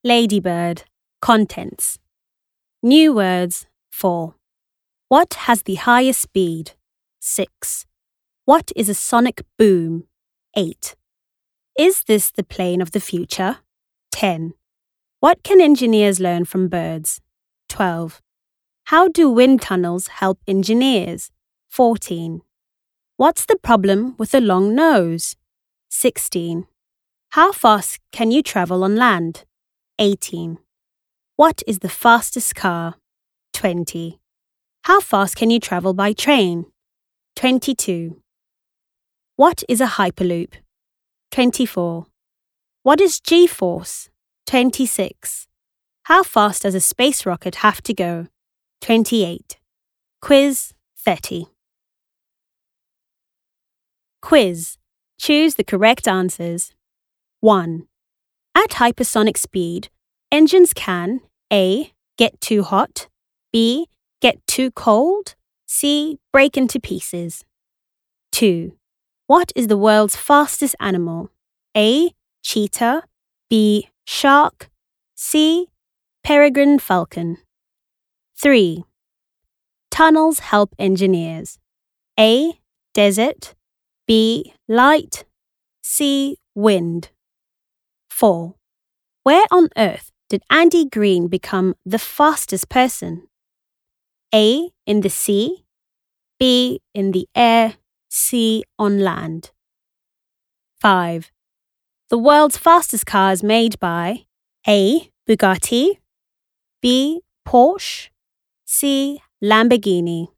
Ladybird. Contents. New words. 4. What has the highest speed? 6. What is a sonic boom? 8. Is this the plane of the future? 10. What can engineers learn from birds? 12. How do wind tunnels help engineers? 14. What's the problem with a long nose? 16. How fast can you travel on land? 18. What is the fastest car? 20. How fast can you travel by train? 22. What is a hyperloop? 24. What is G-force? 26. How fast does a space rocket have to go? 28. Quiz 30. Quiz. Choose the correct answers. 1. At hypersonic speed, engines can A. Get too hot, B. Get too cold, C. Break into pieces. 2. What is the world's fastest animal? A. Cheetah, B. Shark, C. Peregrine falcon. 3. Tunnels help engineers. A. Desert, B. Light, C. Wind. 4. Where on earth did Andy Green become the fastest person? A. In the sea, B. In the air, C. On land. 5. The world's fastest car is made by A. Bugatti, B. Porsche, C. Lamborghini.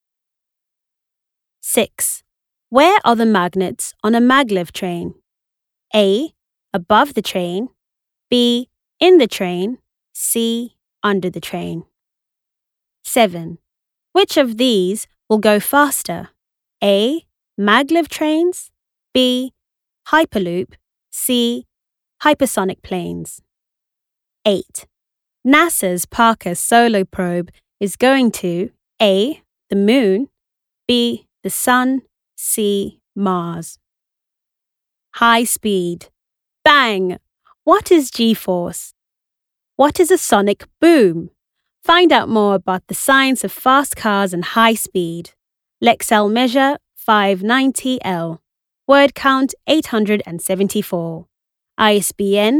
6. Where are the magnets on a maglev train? A. Above the train, B. In the train, C. Under the train. 7. Which of these will go faster? A. Maglev trains, B. Hyperloop, C. Hypersonic planes. 8. NASA's Parker Solar Probe is going to A. The Moon, B. The Sun, C. Mars. High speed. Bang! What is G-force? What is a sonic boom? Find out more about the science of fast cars and high speed. Lexell Measure 590L. Word count 874. ISBN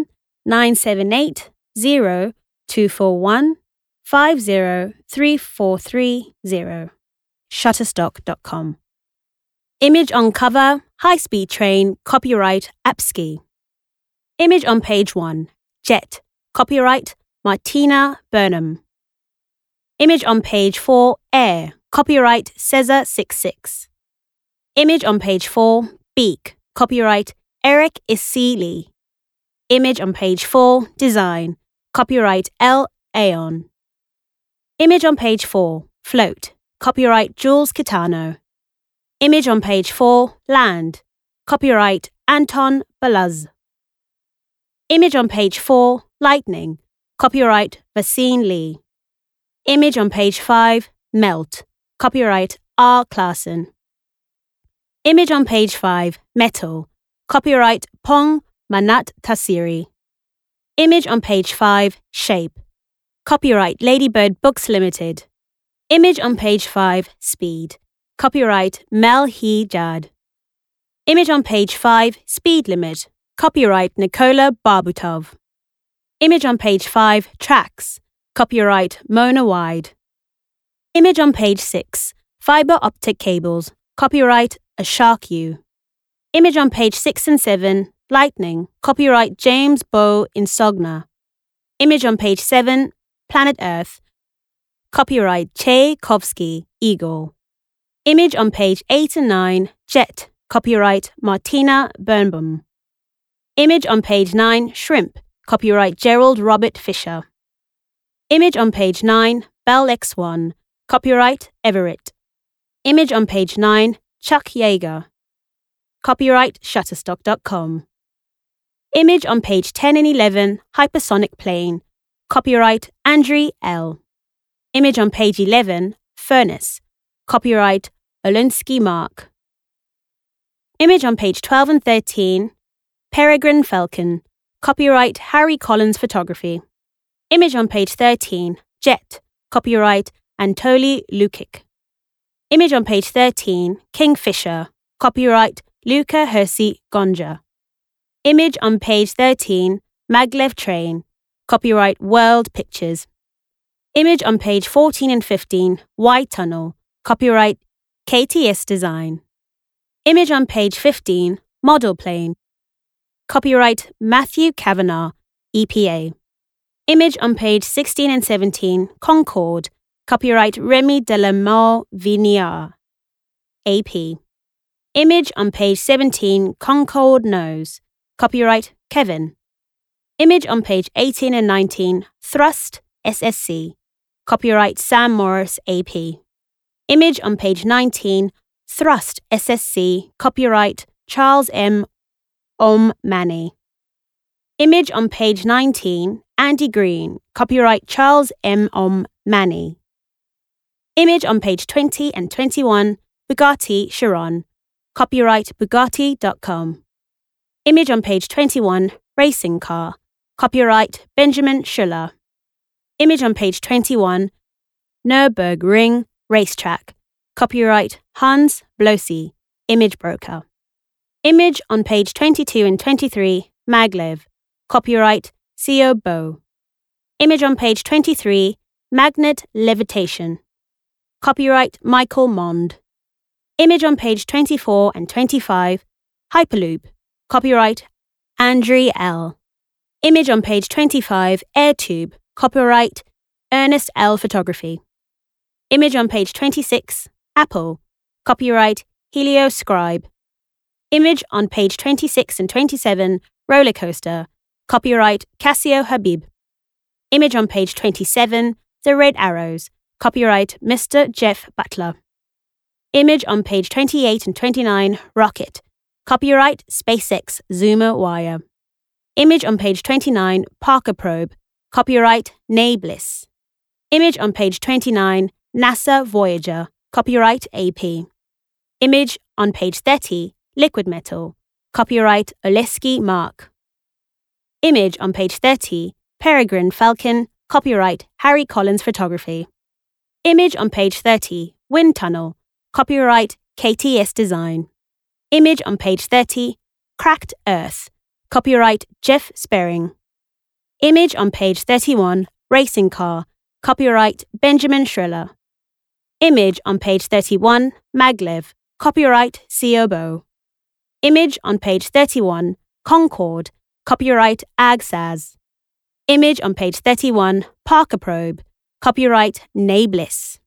978-0241-50343. Shutterstock.com. Image on cover, high-speed train, copyright Apsky. Image on page 1, jet, copyright Martina Burnham. Image on page 4, air, copyright Cesar 66. Image on page 4, beak, copyright Eric Isili. Image on page 4, design, copyright L. Aon. Image on page 4, float, copyright Jules Kitano. Image on page 4, land, copyright Anton Balaz. Image on page 4, lightning, copyright Vaseem Lee. Image on page 5, melt, copyright R. Claassen. Image on page 5, metal, copyright Pong Manat Tassiri. Image on page 5, shape, copyright Ladybird Books Limited. Image on page 5, speed, copyright Mel He Jad. Image on page 5, speed limit, copyright Nikola Barbutov. Image on page 5, tracks, copyright Mona Wide. Image on page 6, fiber optic cables, copyright Ashok U. Image on page 6 and 7, lightning, copyright James Bow Insogna. Image on page 7, planet Earth, copyright Tchaikovsky Igor. Image on page 8 and 9, jet, copyright Martina Birnbaum. Image on page 9, shrimp, copyright Gerald Robert Fisher. Image on page 9, Bell X1, copyright Everett. Image on page 9, Chuck Yeager, copyright Shutterstock.com. Image on page 10 and 11, hypersonic plane, copyright Andriy L. Image on page 11, furnace, copyright Olinsky Mark. Image on page 12 and 13, Peregrine falcon, copyright Harry Collins Photography. Image on page 13, Jet, copyright Anatoly Lukic. Image on page 13, Kingfisher, copyright Luca Hersey Gonja. Image on page 13, Maglev Train, copyright World Pictures. Image on page 14 and 15, White Tunnel, copyright KTS Design. Image on page 15, Model Plane, copyright Matthew Kavanagh, EPA. Image on page 16 and 17, Concorde, copyright Remy de la Mare Vignard, AP. Image on page 17, Concorde Nose, copyright Kevin. Image on page 18 and 19, Thrust, SSC, copyright Sam Morris, AP. Image on page 19, Thrust, SSC, copyright Charles M. O'Mahony. Image on page 19, Andy Green, copyright Charles M. O'Mahony. Image on page 20 and 21, Bugatti Chiron, copyright Bugatti.com. Image on page 21, Racing Car, copyright Benjamin Schuller. Image on page 21, Nürburgring Racetrack, copyright Hans Blosey, Image Broker. Image on page 22 and 23, Maglev, copyright C.O. Bow. Image on page 23, Magnet Levitation, copyright Michael Mond. Image on page 24 and 25, Hyperloop, copyright Andrew L. Image on page 25, AirTube, copyright Ernest L. Photography. Image on page 26, Apple, copyright Helio Scribe. Image on page 26 and 27, Roller Coaster, copyright Casio Habib. Image on page 27, The Red Arrows, copyright Mr. Jeff Butler. Image on page 28 and 29, Rocket, copyright SpaceX Zoomer Wire. Image on page 29, Parker Probe, copyright Nabliss. Image on page 29, NASA Voyager, copyright AP. Image on page 30, Liquid Metal, copyright Oleski Mark. Image on page 30, Peregrine Falcon, copyright Harry Collins Photography. Image on page 30, Wind Tunnel, copyright KTS Design. Image on page 30, Cracked Earth, copyright Jeff Sperring. Image on page 31, Racing Car, copyright Benjamin Schuller. Image on page 31, Maglev, copyright C.O. Bow. Image on page 31, Concorde, copyright Agsaz. Image on page 31, Parker Probe, copyright Nabliss.